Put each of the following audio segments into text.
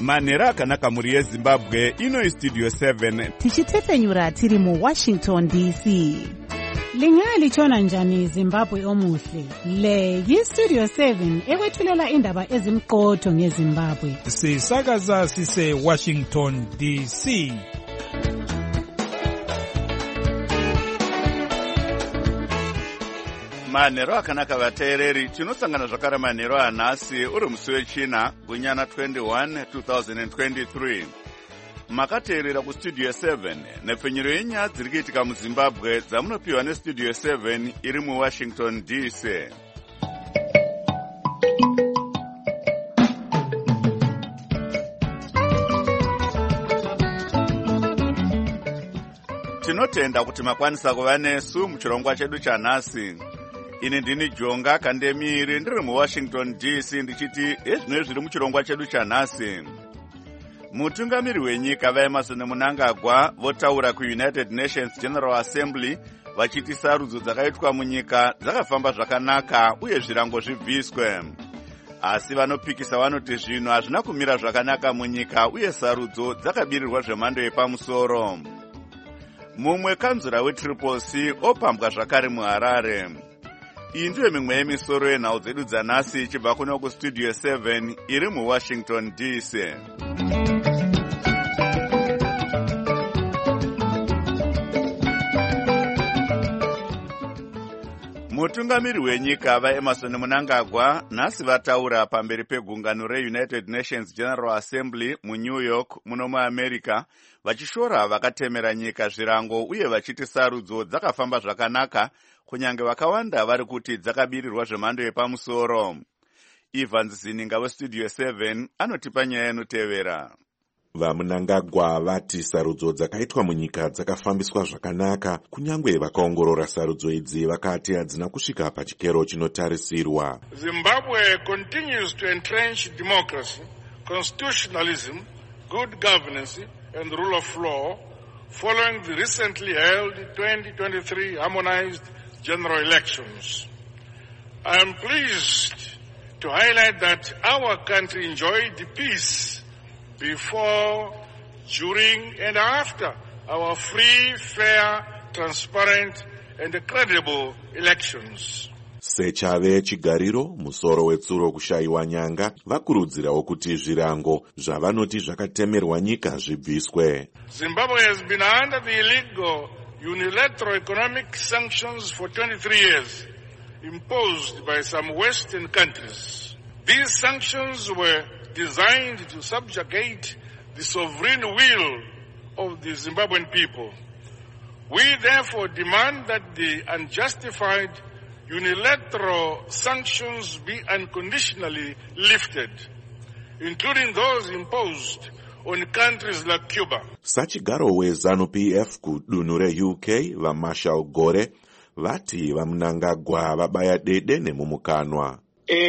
manhero akanaka muri yezimbabwe. Ino Studio 7 tichitepfenyura tiri muWashington DC. Lingalitshona njani Zimbabwe omuhle? Le yiStudio 7 ekwethulela indaba ezimqotho ngeZimbabwe. Sisakaza sise Washington DC. manhero akanaka vateereri, tinosangana zvakare manhero anhasi uri musi wechina gunyana 21 2023. Makateerera kuStudio 7 nepfenyuro yenyaya dziri kuitika muZimbabwe dzamunopiwa neStudio 7 iri muWashington DC. Tinotenda kuti makwanisa kuva nesu muchirongwa chedu chanhasi. Ini ndini Jonga Kandemiri ndiri muWashington DC ndichiti ezvino zviri muchirongwa chedu chanhasi. Mutungamiri wenyika vaEmerson Mnangagwa votaura kuUnited Nations General Assembly vachiti sarudzo dzakaitwa munyika dzakafamba zvakanaka uye zvirango zvibviswe. Asi vanopikisa vanoti zvino hazvina kumira zvakanaka munyika uye sarudzo dzakabirirwa zvemhando yepamusoro. Mumwe kanzura weTriple C opambwa zvakare muHarare. Iyi ndiyo mimwe yemisoro yenhau dzedu dzanhasi ichibva kuno kuStudio 7 iri muWashington DC. Mutungamiri wenyika vaEmerson Mnangagwa nhasi vataura pamberi pegungano reUnited Nations General Assembly muNew York muno muAmerica vachishora vakatemera nyika zvirango uye vachiti sarudzo dzakafamba zvakanaka kunyange vakawanda vari kuti dzakabirirwa zvemhando yepamusoro. Ivan Zininga weStudio 7 anotipa nyaya inotevera. VaMnangagwa vati sarudzo dzakaitwa munyika dzakafambiswa zvakanaka, kunyange vakaongorora sarudzo idzi vakati hadzina kusvika pachikero chinotarisirwa. Zimbabwe continues to entrench democracy, constitutionalism, good governance and rule of law following the recently held 2023 harmonized general elections. I am pleased to highlight that our country enjoyed peace before, during and after our free, fair, transparent and credible elections. Sechave chigariro musoro wetsuro kushayiwa nyanga vakurudzirawo kuti zvirango zvavanoti zvakatemerwa nyika zvibviswe. Zimbabwe has been under the illegal unilateral economic sanctions for 23 years imposed by some Western countries. These sanctions were designed to subjugate the sovereign will of the Zimbabwean people. We therefore demand that the unjustified unilateral sanctions be unconditionally lifted, including those imposed on countries like Cuba. Sachigaro weZANU-PF kudunhu reUK vaMarshall Gore vati vaMnangagwa vabaya dede nemumukanwa.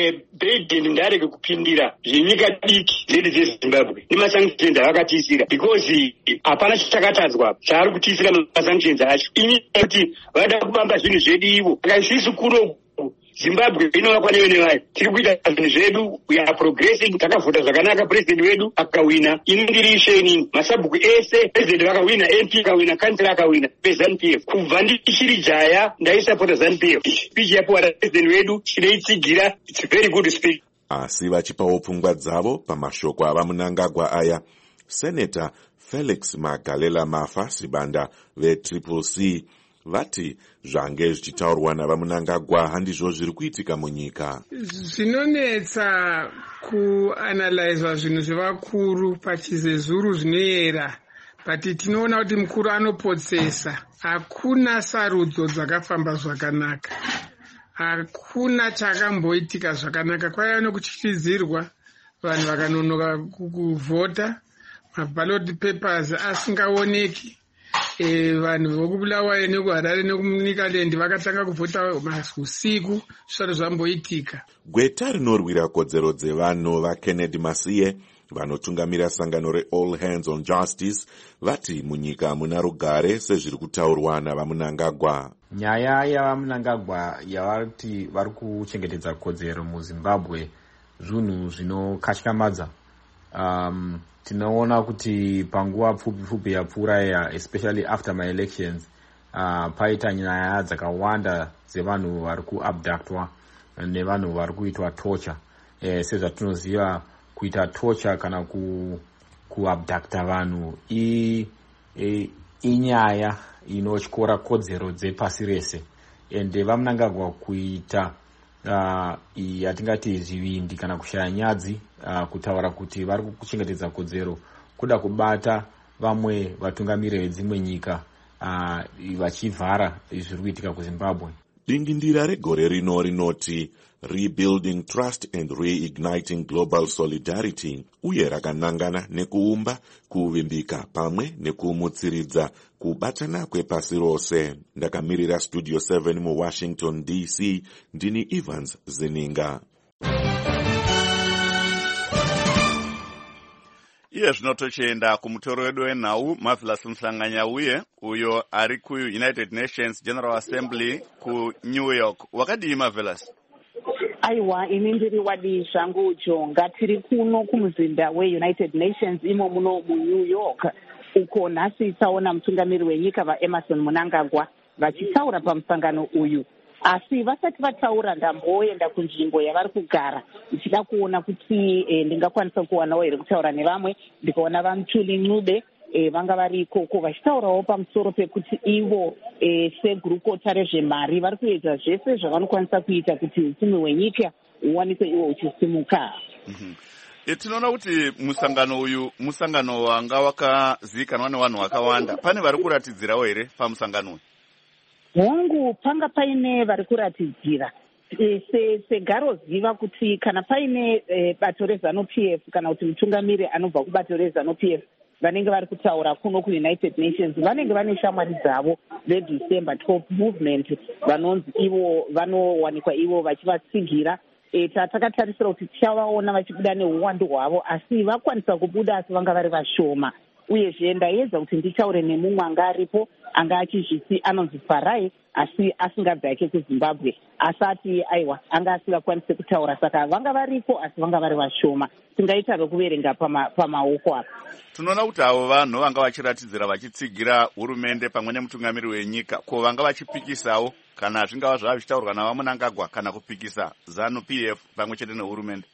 Biden ndareke kupindira zvinyika diki zvedu zveZimbabwe nemasanctions avakatisira because hapana chitakatadzwa chaari kutisira masanctions acho. Ini kuti vada kubamba zvinhu zvedu ivo akaisisi kuno Zimbabwe inovakwa nevayo tiri kuita zvinhu zvedu, we are progressing, takavhota zvakanaka, president wedu akawina. Ini ndiri isheni masabhuku ese president vakawina, MP akawina, kansela akawina peZANU-PF. Kubva ndichiri jaya ndaisapota ZANU-PF. Speech yapuwa president wedu chinoitsigira, it's very good speech. Asi vachipawo pfungwa dzavo pamashoko avaMnangagwa aya, Senator Felix Magalela Mafa Sibanda veTriple C vati zvange zvichitaurwa navaMnangagwa handizvo zviri kuitika munyika. Zvinonetsa kuanalyze zvinhu zvevakuru pachizezuru zvinoyera, but tinoona kuti mukuru anopotsesa. Hakuna sarudzo dzakafamba zvakanaka, hakuna chakamboitika zvakanaka. Kwaiva nekutyisidzirwa, vanhu vakanonoka kuvhota, maballot papers asingaoneki. Vanhu vokubulawayo nekuHarare nekuNicaland vakatanga kuvhota usiku, zvisati zvamboitika. Gweta rinorwira kodzero dzevanhu vaKennedy Masiye vanotungamira sangano reAll Hands on Justice vati munyika muna rugare sezviri kutaurwa navaMnangagwa. Nyaya yavaMnangagwa yavati vari kuchengetedza kodzero muZimbabwe zvinhu zvinokatyamadza tinoona kuti panguva pfupi yapfuura especially after my elections paita nyaya dzakawanda dzevanhu vari kuabductwa nevanhu vari kuitwa torture. Sezvatinoziva kuita torture kana kuabducta vanhu inyaya inotyora kodzero dzepasi rese, ende vamunangagwa kuita yatingati zvivindi kana kushaya nyadzi kutaura kuti vari kuchengetedza kodzero kuda kubata vamwe vatungamiri vedzimwe nyika vachivhara zviri kuitika kuZimbabwe. Dingindira regore rino rinoti Rebuilding Trust and Reigniting Global Solidarity, uye rakanangana nekuumba kuvimbika pamwe nekumutsiridza kubatana kwepasi rose. Ndakamirira Studio 7 muWashington DC, ndini Evans Zininga. Iye zvino tochienda kumutoro wedu wenhau Marvelous Mhlanganyauye uyo ari kuUnited Nations General Assembly kuNew York. Wakadii Marvelous? Aiwa, ini ndiri wadi zvangu Jonga. Tiri kuno kumuzinda weUnited Nations imo muno muNew York, uko nhasi taona mutungamiri wenyika vaEmerson Mnangagwa vachitaura pamusangano uyu. Asi vasati vataura ndamboenda kunzvimbo yavari kugara ndichida kuona kuti ndingakwanisa kuwanawo here kutaura nevamwe. Ndikaona vaMutuli Ncube vanga vari ikoko vachitaurawo pamusoro pekuti ivo segurukota rezvemari vari kuedza zvese zvavanokwanisa kuita kuti upfumi hwenyika huwanikwe iwo uchisimuka. Tinoona kuti musangano uyu musangano wanga wakazivikanwa nevanhu vakawanda. Pane vari kuratidzirawo here pamusangano uyu? Hongu, panga paine vari kuratidzira. Segaro ziva kuti kana paine bato reZANU-PF kana kuti mutungamiri anobva kubato reZANU-PF vanenge vari kutaura kuno kuUnited Nations vanenge vane shamwari dzavo veDecember 12 movement vanonzi ivo vanowanikwa ivo vachivatsigira. Takatarisira kuti tichavaona vachibuda neuwandu hwavo, asi vakwanisa kubuda asi vanga vari vashoma. Uyezve ndaedza kuti nditaure nemumwe anga aripo anga achizviti anonzi Farai asi asingabve yake kuZimbabwe, asati aiwa anga asingakwanise kutaura, saka vanga varipo asi vanga vari vashoma. Tingaita vekuverenga pamaoko apa. Tinoona kuti avo vanhu vanga vachiratidzira vachitsigira hurumende pamwe nemutungamiri wenyika, ko vanga vachipikisawo kana zvingava zvava zvichitaurwa navaMnangagwa kana kupikisa ZANU-PF pamwe chete nehurumende?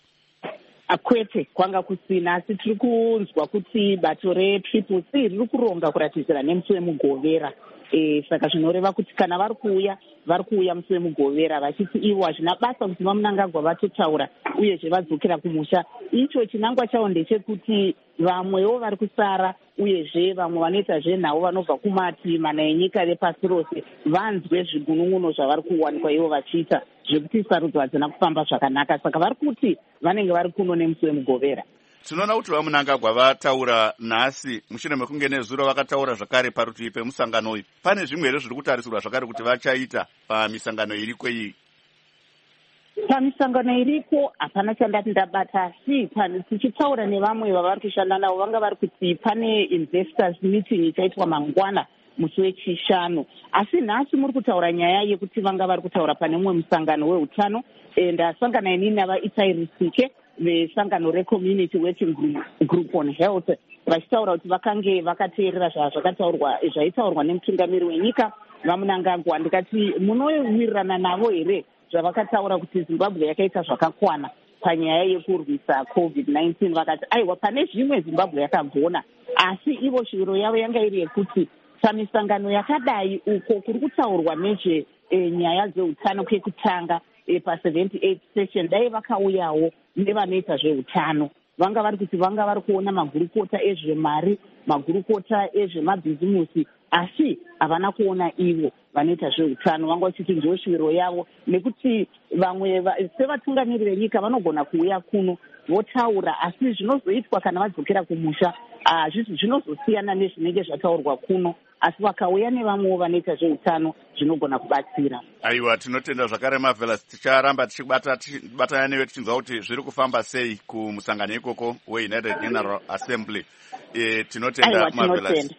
Kwete, kwanga kusina, asi tiri kunzwa kuti bato reTriple C riri kuronga kuratidzira nemusi wemugovera. Saka zvinoreva kuti kana vari kuuya musi wemugovera vachiti ivo hazvina basa kuti vaMnangagwa vatotaura uyezve vadzokera kumusha. Icho chinangwa chavo ndechekuti vamwewo vari kusara uyezve vamwe vanoita zvenhau vanobva kumati mana enyika vepasi rose vanzwe zvigunun'uno zvavari kuwanikwa ivo vachiita zvekuti sarudzo hadzina kufamba zvakanaka, saka vari kuti vanenge vari kuno nemusi wemugovera. Tinoona kuti vaMnangagwa vataura nhasi mushure mekunge nezuro vakataura zvakare parutivi pemusangano uyu. Pane zvimwe here zviri kutarisirwa zvakare kuti vachaita pamisangano iriko iyi? Pamisangano iriko hapana chandati ndabata, asi tichitaura nevamwe vavari kushanda navo vanga vari kuti pane investors meeting ichaitwa mangwana musi wechishanu, asi nhasi muri kutaura nyaya yekuti vanga vari kutaura pane mumwe musangano weutano. Ndasangana inini navaItai Rusike vesangano reCommunity Working Group on Health vachitaura kuti vakange vakateerera zvaitaurwa nemutungamiri wenyika vaMnangagwa. Ndikati munowirirana navo here zvavakataura kuti Zimbabwe yakaita zvakakwana panyaya yekurwisa COVID-19? Vakati aiwa, pane zvimwe Zimbabwe yakagona, asi ivo shuviro yavo yanga iri yekuti pamisangano yakadai uko kuri kutaurwa nezvenyaya dzeutano kwekutanga pa78 session dai vakauyawo nevanoita zveutano. Vanga vari kuti vanga vari kuona magurukota ezvemari, magurukota ezvemabhizimusi, asi havana kuona ivo vanoita zveutano. Vanga vachiti ndiyo shuviro yavo, nekuti vamwe sevatungamiri venyika vanogona kuuya kuno votaura, asi zvinozoitwa kana vadzokera kumusha zvinozosiyana nezvinenge zvataurwa kuno, asi vakauya nevamwewo vanoita zveutano zvinogona kubatsira. Aiwa, tinotenda zvakare Marvelous. Ticharamba tichibatana newe tichinzwa kuti zviri kufamba sei kumusangano ikoko weUnited General Assembly. Tinotenda Marvelous.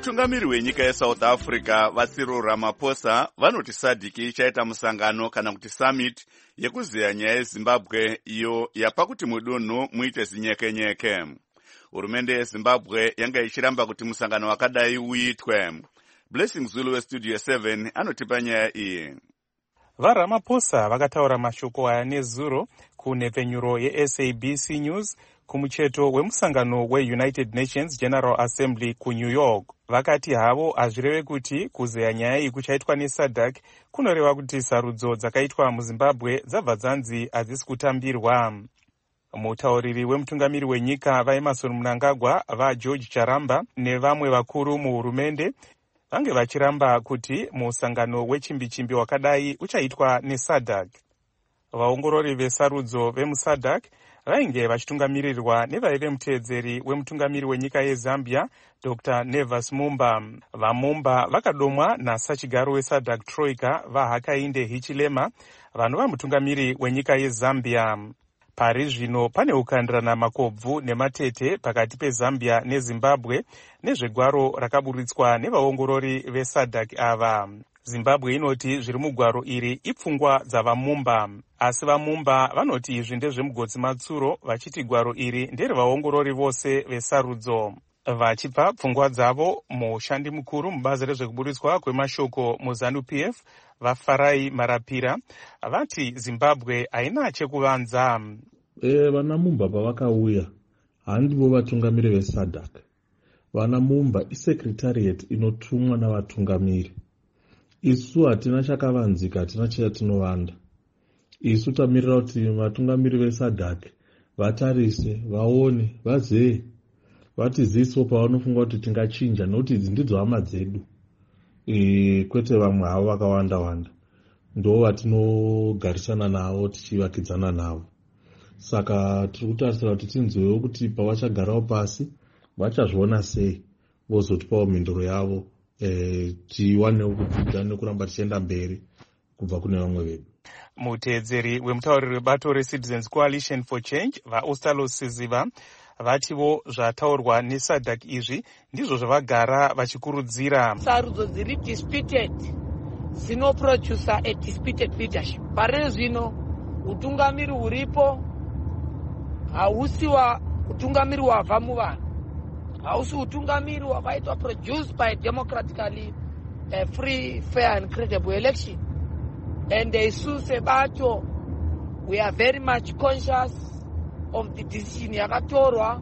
Mutungamiri wenyika yeSouth Africa Cyril Ramaphosa vanoti SADC ichaita musangano kana kuti summit yekuzeya nyaya yeZimbabwe iyo yapa kuti mudunhu muite zinyekenyeke. Hurumende yeZimbabwe yanga ichiramba kuti musangano wakadai uitwe. Blessing Zulu weStudio 7 anotipa nyaya iyi. VaRamaphosa vakataura mashoko aya nezuro kunhepfenyuro yeSABC News kumucheto wemusangano weUnited Nations General Assembly kuNew York. Vakati havo hazvireve kuti kuzeya nyaya iyi kuchaitwa neSADC kunoreva kuti sarudzo dzakaitwa muZimbabwe dzabva dzanzi hadzisi kutambirwa. Mutauriri wemutungamiri wenyika vaEmmerson Mnangagwa, vaGeorge Charamba nevamwe vakuru muhurumende vange vachiramba kuti musangano wechimbi-chimbi wakadai uchaitwa neSADC. Vaongorori vesarudzo vemuSADC vainge vachitungamirirwa nevaive muteedzeri wemutungamiri wenyika yeZambia Dr. Nevas Mumba. VaMumba vakadomwa nasachigaro weSADC Troika vaHakainde Hichilema vanova mutungamiri wenyika yeZambia. Pari zvino pane kukandirana makobvu nematete pakati peZambia neZimbabwe nezvegwaro rakaburitswa nevaongorori veSADC ava. Zimbabwe inoti zviri mugwaro iri ipfungwa dzavaMumba, asi vaMumba vanoti izvi ndezvemugotsi matsuro vachiti gwaro iri nderevaongorori vose vesarudzo. Vachipa pfungwa dzavo mushandi mukuru mubazi rezvekuburitswa kwemashoko muZANU-PF vaFarai Marapira vati Zimbabwe haina chekuvanza. VanaMumba pavakauya handivo vatungamiri veSADC. VanaMumba isekretariat inotumwa navatungamiri. Isu hatina chakavanzika, hatina chatinovanda. Isu tamirira kuti vatungamiri veSADC vatarise, vaone, vazee, vatiziso pavanofunga kuti tingachinja, nokuti idzi ndidzo hama dzedu. Kwete vamwe havo vakawanda-wanda. Ndo vatinogarisana navo tichivakidzana navo. Saka tiri kutarisira kuti tinzwewo kuti pavachagarawo pasi vachazviona sei vozotipawo mhinduro yavo. Tiwanewo kudzidza nekuramba tichienda mberi kubva kune vamwe vedu. Muteedzeri wemutauriri webato reCitizens Coalition for Change vaOstalo Siziva vativo zvataurwa neSADC izvi ndizvo zvavagara vachikurudzira. Sarudzo dziri disputed dzinoproducer a disputed leadership. Pari zvino utungamiri huripo hausi wa utungamiri wabva muvanhu, hausi utungamiri wakaitwa produced by democratically free, fair and credible election. And isu sebato we are very much conscious of the decision yakatorwa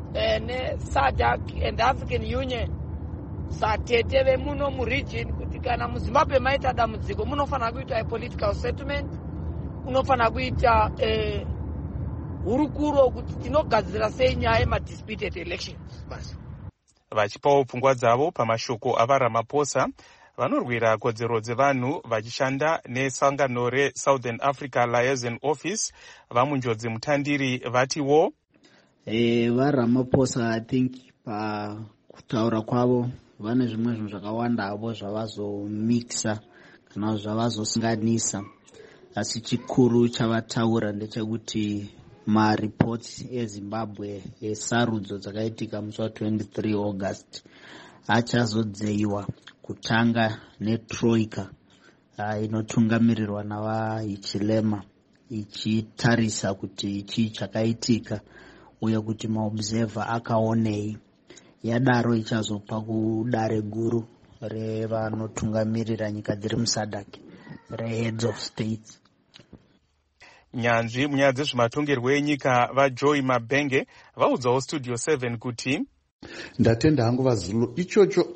SADC and the African Union satete vemuno muregion kuti kana muZimbabwe maita dambudziko munofana kuita a political settlement, munofana kuita hurukuro kuti tinogadzira sei nyaya yemadisputed elections. Basi vachipawo pfungwa dzavo pamashoko avaRamaphosa vanorwira kodzero dzevanhu vachishanda nesangano reSouthern Africa Liaison Office vamunjodzi mutandiri vatiwo vaRamaphosa I think pakutaura kwavo vane zvimwe zvinhu zvakawanda avo zvavazomixa kana zvavazosinganisa, asi chikuru chavataura ndechekuti mareports eZimbabwe esarudzo dzakaitika musi wa23 August achazodzeyiwa kutanga neTroika inotungamirirwa navaHichilema ichitarisa kuti chii chakaitika uye kuti maobserver akaonei. Yadaro ichazopa kudare guru revanotungamirira nyika dziri muSADC reheads of states. Nyanzvi munyaya dzezvematongerwo enyika vaJoy Mabenge vaudzawo Studio 7 kuti ndatenda hangu vaZulu ichocho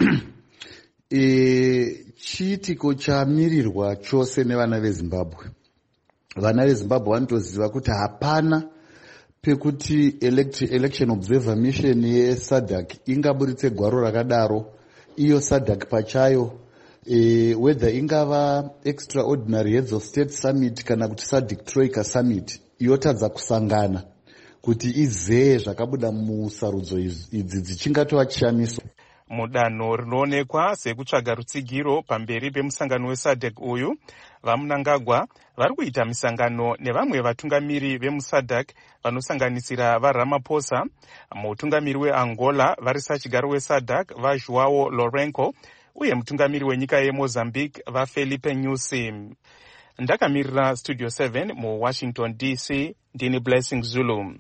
chiitiko chamirirwa chose nevana veZimbabwe. Vana veZimbabwe vanotoziva kuti hapana pekuti election observer mission yeSADC ingaburitse gwaro rakadaro. Iyo SADC pachayo whether ingava extraordinary heads of state summit kana kuti SADC Troika summit yotadza kusangana kuti izeye zvakabuda musarudzo idzi dzichingatova chishamiso. mudanho rinoonekwa sekutsvaga rutsigiro pamberi pemusangano wesadek uyu, vamunangagwa vari kuita misangano nevamwe vatungamiri vemusadek vanosanganisira vaRamaphosa, mutungamiri weAngola varisachigaro wesadek vaJoao Lourenco uye mutungamiri wenyika yeMozambique vaFelipe Nyusi. Ndakamirira Studio 7 muWashington DC, ndini Blessing Zulu.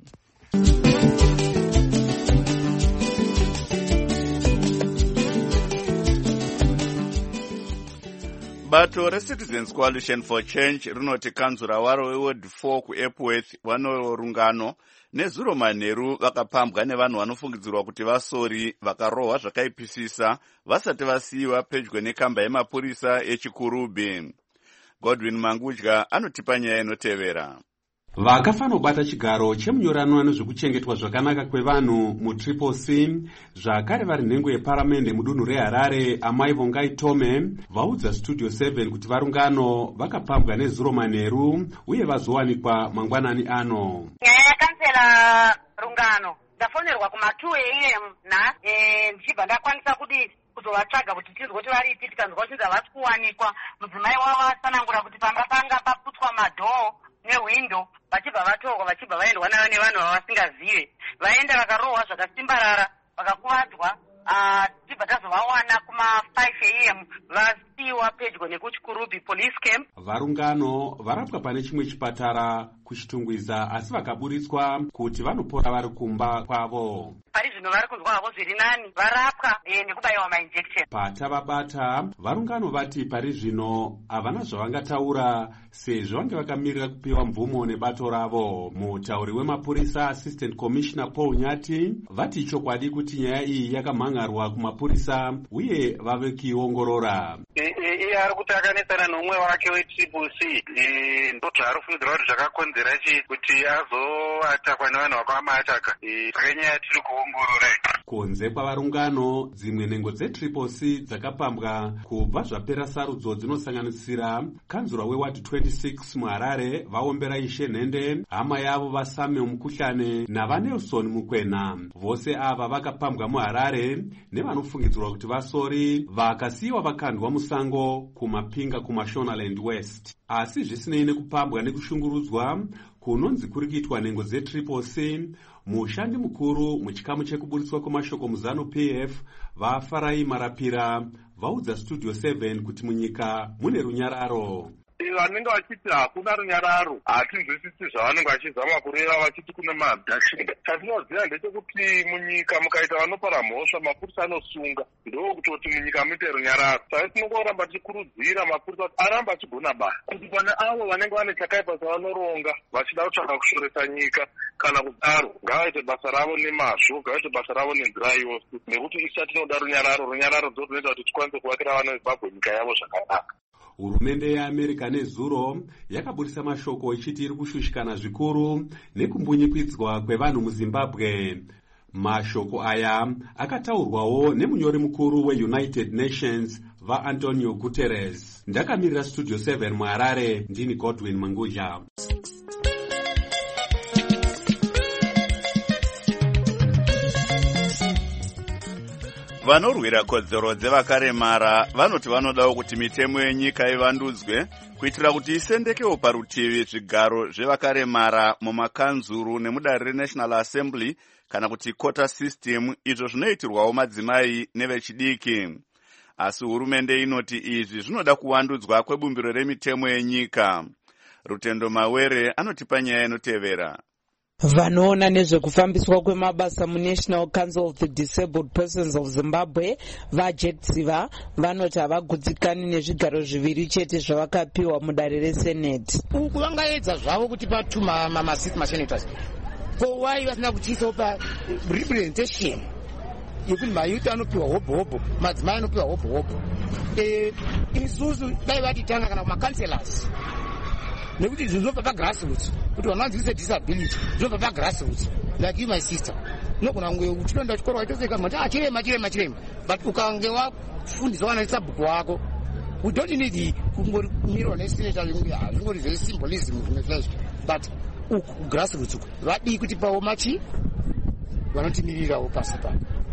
Bato reCitizens Coalition for Change rinoti kanzura waro weWard 4 kuEpworth vanorungano nezuro manheru vakapambwa nevanhu vanofungidzirwa kuti vasori vakarohwa zvakaipisisa vasati vasiyiwa pedyo nekamba yemapurisa echikurubhi. Godwin Mangudya anotipa nyaya inotevera. Vakafanobata chigaro chemunyorano nezvekuchengetwa zvakanaka kwevanhu mutriple C zvakare vari nhengo yeparamende mudunhu reHarare Amai Vongai Tome vaudza Studio 7 kuti varungano vakapambwa nezuro manheru uye vazowanikwa mangwanani ano. Nyaya yakansela rungano ndafonerwa kuma2 AM ndichibva ndakwanisa kuzovatsvaga kuti tizwe kuti varipi, tikanzwa kuti havasi kuwanikwa. Mudzimai wavo asanangura kuti pamba panga paputswa madhoo newindo vachibva vatorwa vachibva vaendwa nayo nevanhu vavasingazive. Vaenda vakarohwa zvakasimbarara vakakuvadzwa. Tibva tazovawana kuma5 AM vasiyiwa pedyo nekuchikurubhi police camp. Varungano varapwa pane chimwe chipatara kuchitungwiza asi vakaburitswa kuti vanopora vari kumba kwavo. Pari zvino vari kunzwa havo zviri nani, varapwa nekubayiwa mainjection. Patavabata varungano vati pari zvino havana zvavangataura sezvo vange vakamirira kupiwa mvumo nebato ravo. Mutauri wemapurisa Assistant Commissioner Paul Nyati vati chokwadi kuti nyaya iyi yakamhangarwa kumapurisa uye vave kuiongorora. Iye ari kuti akanesana nomwe wake wetriple C ndozvaari kufungidzira kuti zvakakonzera kuti azoatakwa nevanhu vakamataka. Saka nyaya tiri kuongorora. Kunze kwavarungano dzimwe nhengo dzetriple C dzakapambwa kubva zvapera sarudzo dzinosanganisira kanzura weward 26 muHarare vaombera Ishe Nhende, hama yavo vaSamuel Mukuhlane navaNelson Mukwena. Vose ava vakapambwa muHarare nevanofungidzirwa kuti vasori vakasiyiwa vakandwa musango kumapinga kuMashonaland West. Asi zvisinei nekupambwa nekushungurudzwa kunonzi kuri kuitwa nhengo dzetriple C, mushandi mukuru muchikamu chekuburitswa kwemashoko muzano PF vaFarai Marapira vaudza Studio 7 kuti munyika mune runyararo. Vanenge vachiti hakuna runyararo hatinzwisisi zvavanenge vachizama kureva vachiti kune maabduction. Chatinoziva ndechekuti munyika mukaita vanopara mhosva mapurisa anosunga, ndokutoti munyika muite runyararo. Saka tinongoramba tichikurudzira mapurisa kuti aramba achigona basa kuti pane avo vanenge vane chakaipa savanoronga vachida kutsvaka kushoresa nyika kana kudaro ngavaite basa ravo nemazvo, ngavaite basa ravo nenzira yose, nekuti isa tinoda runyararo. Runyararo ndorunoita kuti tikwanise kuvakira vana veZimbabwe nyika yavo zvakanaka. Hurumende yeAmerika nezuro yakaburisa mashoko ichiti iri kushushikana zvikuru nekumbunyikidzwa kwevanhu muZimbabwe. Mashoko aya akataurwawo nemunyori mukuru weUnited Nations vaAntonio Guterres. Ndakamirira Studio 7 muHarare, ndini Godwin Mangudya. Vanorwira kodzero dzevakaremara vanoti vanodawo kuti mitemo yenyika ivandudzwe kuitira kuti isendekewo parutivi zvigaro zvevakaremara mumakanzuru nemudare reNational Assembly kana kuti quota system, izvo zvinoitirwawo madzimai nevechidiki. Asi hurumende inoti izvi zvinoda kuwandudzwa kwebumbiro remitemo yenyika. Rutendo Mawere anotipa nyaya inotevera. Vanoona nezvekufambiswa kwemabasa muNational Council of the Disabled Persons of Zimbabwe vaJetsiva vanoti havagutsikani nezvigaro zviviri chete zvavakapiwa mudare reSenate. Uku vangaedza zvavo kuti patuma masenators kowai vasina kuchiisawo parepresentation yekuti mayuti anopiwa hobho, madzimai anopiwa hobho. Isusu dai vatitanga kana kumakanselas nekuti zvinobva pagrassroots kuti vananzivise disability zvinobva pagrassroots like you my sister unogona kunge uchinoenda chikoro waitoseka mati chirema but ukange wafundiswa kana sabhuku wako we don't need kungomirwa nesenator zvingori very symbolism zvimwe zvezvo, but uku grassroots uku vadii kuti pawo machi vanotimirirawo pasi pano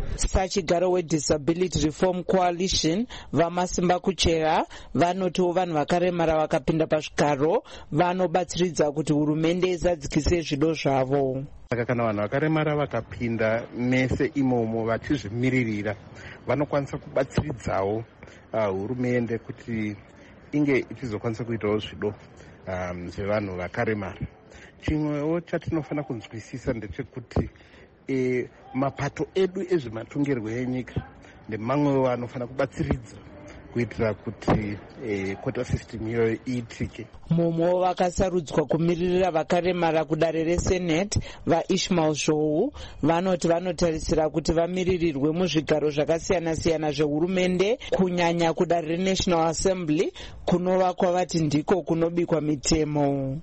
Sachigaro weDisability Reform Coalition vamasimba kuchera vanotiwo vanhu vakaremara vakapinda pazvigaro vanobatsiridza kuti hurumende izadzikise zvido zvavo. Saka kana vanhu vakaremara vakapinda mese imomo vachizvimiririra vanokwanisa kubatsiridzawo hurumende kuti inge ichizokwanisa kuitawo zvido zvevanhu vakaremara. Chimwewo chatinofanira kunzwisisa ndechekuti mapato edu ezvematongerwo enyika ndemamwewo anofanira kubatsiridza kuitira kuti quota system iyoyo iitike. Mumwe vakasarudzwa kumiririra vakaremara kudare reSenate vaIshmael Zhou vanoti vanotarisira kuti vamiririrwe muzvigaro zvakasiyana-siyana zvehurumende kunyanya kudare reNational Assembly kunova kwavati ndiko kunobikwa mitemo.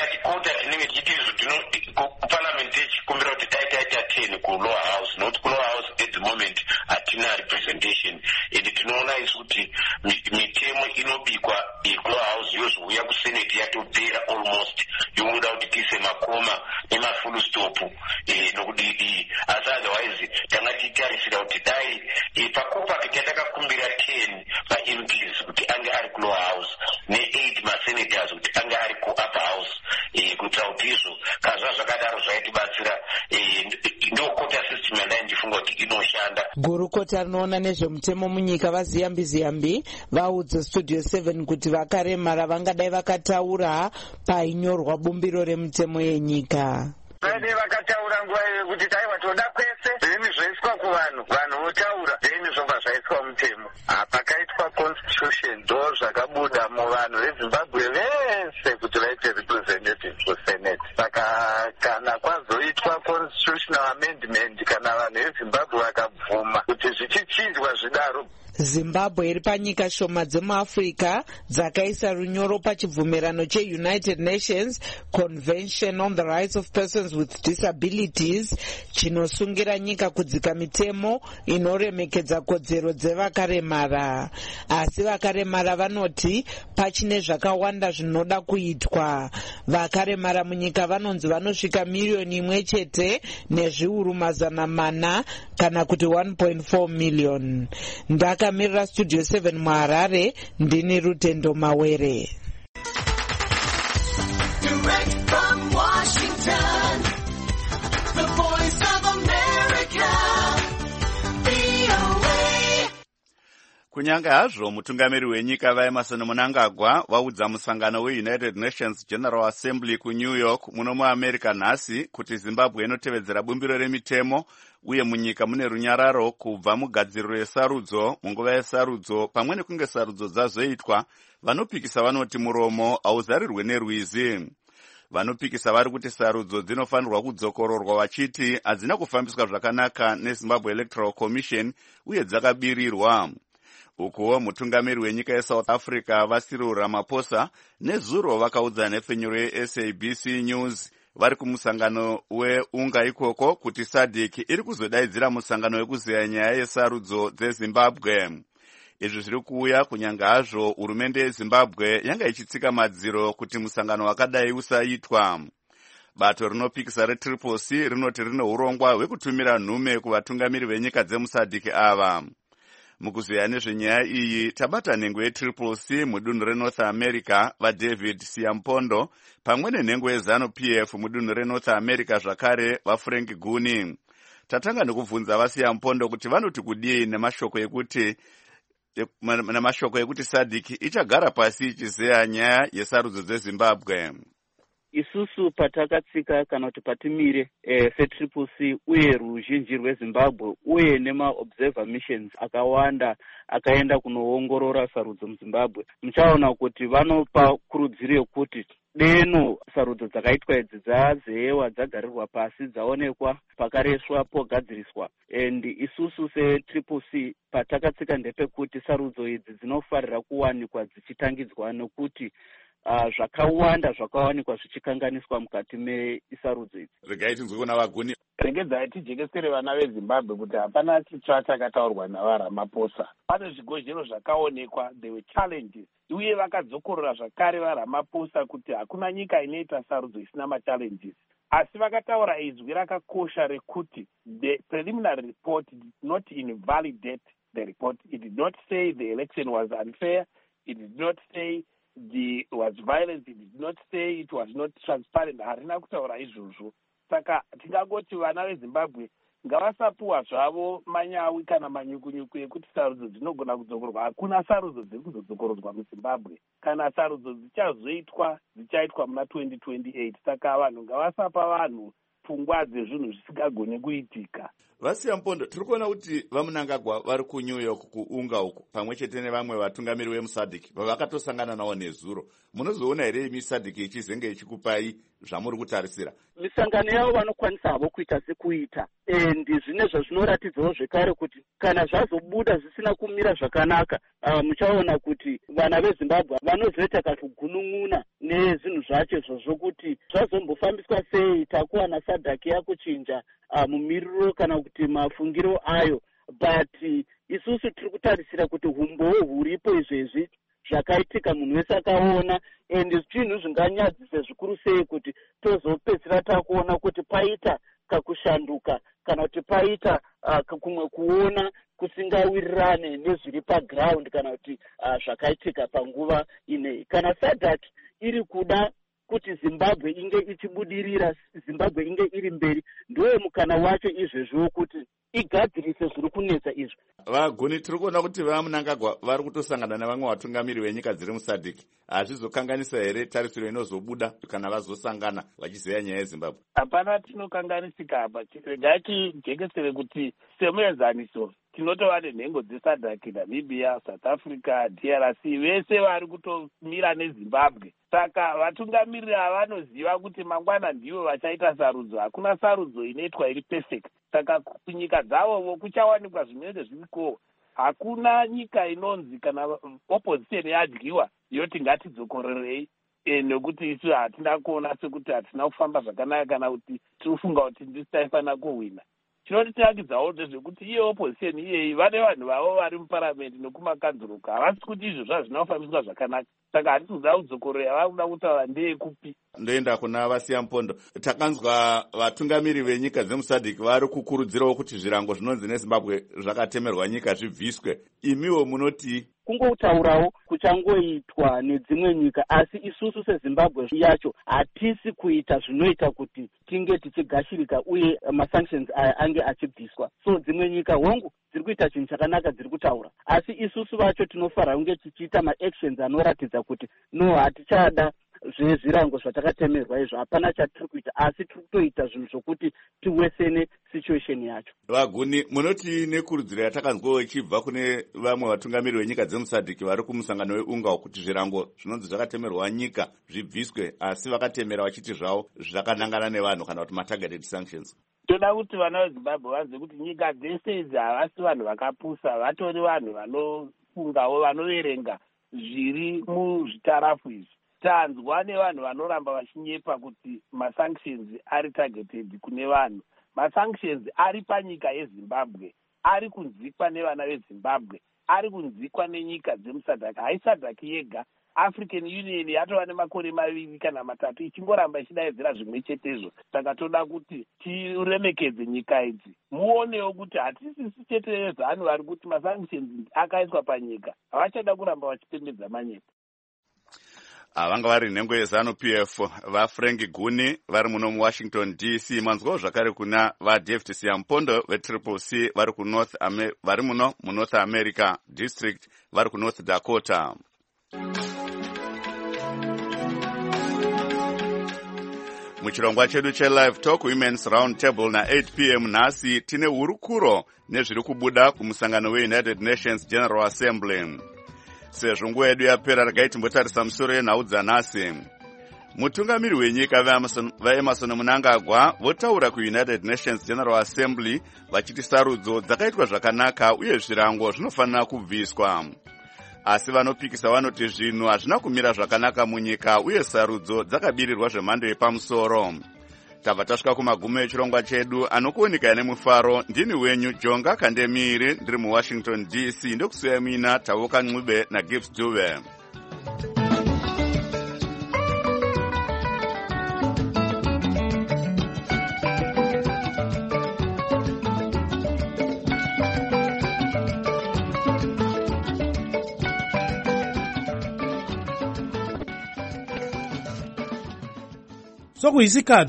Parliament ichikumbira kuti taita 10 kulower house, not kulower house at the moment hatina representation, and tinoona isu kuti mitemo inobikwa kulower house yozouya kusenate yatopera almost, yomuda kuti tiise makoma nemafull stop nokudii, asi otherwise tanga tichitarisira kuti dai pakopaki tatakakumbira 10 maMPs kuti ange ari kulower house ne8 masenators kuti ange ari kuupper house, kuitira kuti izvo kazva zvakadaro zvaitibatsira ndokota system yandai ndifunga kuti inoshanda. Gurukota rinoona nezvemutemo munyika vaZiyambi vaudza Studio 7 kuti vakaremara vangadai vakataura painyorwa bumbiro remutemo yenyika. Vane vakataura nguva yekuti taiwa toda kwese zvinhu zvaiswa kuvanhu, vanhu votaura zvinhu zvobva zvaiswa mutemo. Pakaitwa constitution ndo zvakabuda muvanhu veZimbabwe vese kuti vaite representative kuSenate. Saka kana kwazoitwa constitutional amendment, kana vanhu veZimbabwe vakabvuma kuti zvichichinjwa zvidaro, Zimbabwe iri panyika shoma dzemuAfrica dzakaisa runyoro pachibvumirano cheUnited Nations Convention on the Rights of Persons with Disabilities chinosungira nyika kudzika mitemo inoremekedza kodzero dzevakaremara. Asi vakaremara vanoti pachine zvakawanda zvinoda kuitwa. Vakaremara munyika vanonzi vanosvika miriyoni 1 nezviuru mazana mana kana kuti 1.4 million. Ndakamirira Studio 7 muHarare, ndini Rutendo Mawere. Direct from Washington, the Voice of America, VOA. Kunyange hazvo mutungamiri wenyika vaEmerson Mnangagwa vaudza musangano weUnited Nations General Assembly kuNew York muno muAmerica nhasi kuti Zimbabwe inotevedzera bumbiro remitemo uye munyika mune runyararo kubva mugadziriro yesarudzo munguva yesarudzo pamwe nekunge sarudzo dzazoitwa. Vanopikisa vanoti muromo hauzarirwe nerwizi. Vanopikisa vari kuti sarudzo dzinofanirwa kudzokororwa vachiti hadzina kufambiswa zvakanaka neZimbabwe Electoral Commission uye dzakabirirwa. Ukuwo mutungamiri wenyika yeSouth Africa vaCyril Ramaphosa nezuro vakaudza nepfenyuro yeSABC News vari kumusangano weunga ikoko kuti SADC iri kuzodaidzira musangano wekuziya nyaya yesarudzo dzeZimbabwe. Izvi zviri kuuya kunyange hazvo hurumende yeZimbabwe yanga ichitsika madziro kuti musangano wakadai usaitwa. Bato rinopikisa reTriple C rinoti rine urongwa hwekutumira nhume kuvatungamiri venyika dzemuSADC ava. Mukuziya nezvenyaya iyi tabata nhengo yeTriple C mudunhu reNorth America vaDavid Siampondo pamwe nenhengo yeZANU-PF mudunhu reNorth America zvakare vaFrank Guni. Tatanga nekubvunza vaSiampondo kuti vanoti kudii nemashoko ekuti SADC ichagara pasi ichizeya nyaya yesarudzo dzeZimbabwe. Isusu patakatsika kana kuti patimire seTriple C uye ruzhinji rweZimbabwe uye nemaobserver missions akawanda akaenda kunoongorora sarudzo muZimbabwe, muchaona kuti vanopa kurudziro yekuti deno sarudzo dzakaitwa idzi dzazeyewa dzagarirwa pasi dzaonekwa pakareswa pogadziriswa. And isusu seTriple C patakatsika ndepekuti sarudzo idzi dzinofarira kuwanikwa dzichitangidzwa nekuti zvakawanda zvakawanikwa zvichikanganiswa mukati mesarudzo idzi. Regai tinzwe kuna vaGuni. Regedzai tijekesere vana veZimbabwe kuti hapana chitsva chakataurwa navaRamaphosa. Pane zvigodzero zvakaonekwa, there were challenges. Uye vakadzokorora zvakare vaRamaphosa kuti hakuna nyika inoita sarudzo isina machallenges. asi vakataura izwi rakakosha rekuti the preliminary report did not invalidate the report. It did not say the election was unfair. It did not say was violent. It did not say it was not transparent. Harina kutaura izvozvo. Saka tingangoti vana veZimbabwe ngavasapuwa zvavo manyawi kana manyukunyuku ekuti sarudzo dzinogona kudzokorwa. Hakuna sarudzo dziri kuzodzokoredzwa muZimbabwe. Kana sarudzo dzichaitwa muna 2028. Saka vanhu ngavasapa vanhu pfungwa dzezvinhu zvisingagoni kuitika. Vasiya Mpondo, tiri kuona kuti vaMnangagwa vari kuNew York kuunga uku pamwe chete nevamwe vatungamiri vemuSADC vavakatosangana navo nezuro. Munozoona here imi SADC ichizenge ichikupai zvamuri kutarisira? Misangano yavo vanokwanisa havo kuita sekuita, and zvinezvo zvinoratidzawo zvekare kuti kana zvazobuda zvisina kumira zvakanaka, muchaona kuti vana veZimbabwe vanozoita kakugunun'una nezvinhu zvacho izvozvo kuti zvazombofambiswa sei, takuwana SADC yakuchinja mumiriro kana kuti mafungiro ayo. But isusu tiri kutarisira kuti humbowo huripo izvezvi zvakaitika munhu wese akaona, and zvinhu zvinganyadzisa zvikuru sei kuti tozopedzisira takuona kuti paita kakushanduka kana kuti paita kumwe kuona kusingawirirane nezviri paground kana kuti zvakaitika panguva ineyi. Kana SADC iri kuda kuti Zimbabwe inge ichibudirira, Zimbabwe inge iri mberi, ndowe mukana wacho izvezvo kuti igadzirise zviri kunetsa izvo. Vaguni, tiri kuona kuti vaMnangagwa vari kutosangana nevamwe vatungamiri venyika dziri muSADC. Hazvizokanganisa here tarisiro inozobuda kana vazosangana vachizeya nyaya yeZimbabwe? Hapana tinokanganisika apa. Regai tijekesere kuti semuenzaniso tinotova nenhengo dzeSADC, Namibia, South Africa, DRC, vese vari kutomira neZimbabwe. Saka vatungamiri vanoziva kuti mangwana ndivo vachaita sarudzo. Hakuna sarudzo inoitwa iri perfect. Saka kunyika dzavo kuchawanikwa zvinenge zviriko. Hakuna nyika inonzi kana opposition yadyiwa yoti ngatidzokorerei, nekuti isu hatina kuona sekuti hatina kufamba zvakanaka kana kuti tinofunga kuti ndisi taifanira kuhwina. Chinotirakidzawo ndezvekuti iye opposition iyeyi vane vanhu vavo vari muparamendi nekumakanzuruka, havasi kuti izvo zvazvina kufambiswa zvakanaka. Saka hatikuda kudzokorera, vakuda kutaura ndeyekupi. Ndoenda kuna Vasiya Mpondo. Takanzwa vatungamiri venyika dzemuSADC vari kukurudzirawo kuti zvirango zvinonzi neZimbabwe zvakatemerwa nyika zvibviswe. Imiwo munoti? Kungotaurawo kuchangoitwa nedzimwe nyika, asi isusu seZimbabwe yacho hatisi kuita zvinoita kuti tinge tichigashirika uye masanctions aya ange achibviswa. So dzimwe nyika hongu dziri kuita chinhu chakanaka, dziri kutaura, asi isusu vacho tinofanira kunge tichiita maactions anoratidza kuti no, hatichada zvezvirango zvatakatemerwa izvo, hapana chatiri kuita, asi tiri kutoita zvinhu zvokuti tiwesene situation yacho. Vaguni, munoti nekurudziro yatakanzwawo ichibva kune vamwe vatungamiri venyika dzemuSADC vari kumusangano weUNGA kuti zvirango zvinonzi zvakatemerwa nyika zvibviswe, asi vakatemera vachiti zvavo zvakanangana nevanhu kana kuti matargeted sanctions. Toda kuti vana veZimbabwe vazive kuti nyika dzese idzi havasi vanhu vakapusa, vatori vanhu vanofungawo, vanoverenga zviri muzvitarafu izvi. Tanzwa nevanhu vanoramba vachinyepa kuti masanctions ari targeted kune vanhu. Masanctions ari panyika yeZimbabwe, ari kunzikwa nevana veZimbabwe, ari kunzikwa nenyika dzemuSADC. HaiSADC yega, African Union yatova nemakore 2 kana 3 ichingoramba ichidaidzira zvimwe chetezvo. Saka toda kuti tiremekedze nyika idzi, muonewo kuti hatisisi chete vanhu vari kuti masanctions akaiswa panyika havachada kuramba vachipembedza manyepo. Vanga vari nhengo yeZANU-PF vaFrank Guni vari muno muWashington DC. Manzwawo zvakare kuna vaDavid Siya Mpondo veCCC vari muno muNorth America District vari kuNorth Dakota. Muchirongwa chedu cheLive Talk Women's Round Table na 8 p.m. nhasi tine hurukuro nezviri kubuda kumusangano weUnited Nations General Assembly. Sezvo nguva yedu yapera, regai timbotarisa musoro yenhau dzanhasi. Mutungamiri wenyika vaEmerson Mnangagwa votaura kuUnited Nations General Assembly vachiti sarudzo dzakaitwa zvakanaka uye zvirango zvinofanira kubviswa. Asi vanopikisa vanoti zvinhu hazvina kumira zvakanaka munyika uye sarudzo dzakabirirwa zvemhando yepamusoro. Tabva tasvika kumagumo echirongwa chedu. Anokuoneka nemufaro ndini wenyu Jonga Kandemiri, ndiri muWashington DC. Ndokusiya mina Tavoka Ncube naGibbs Dube. sokuyisikhathi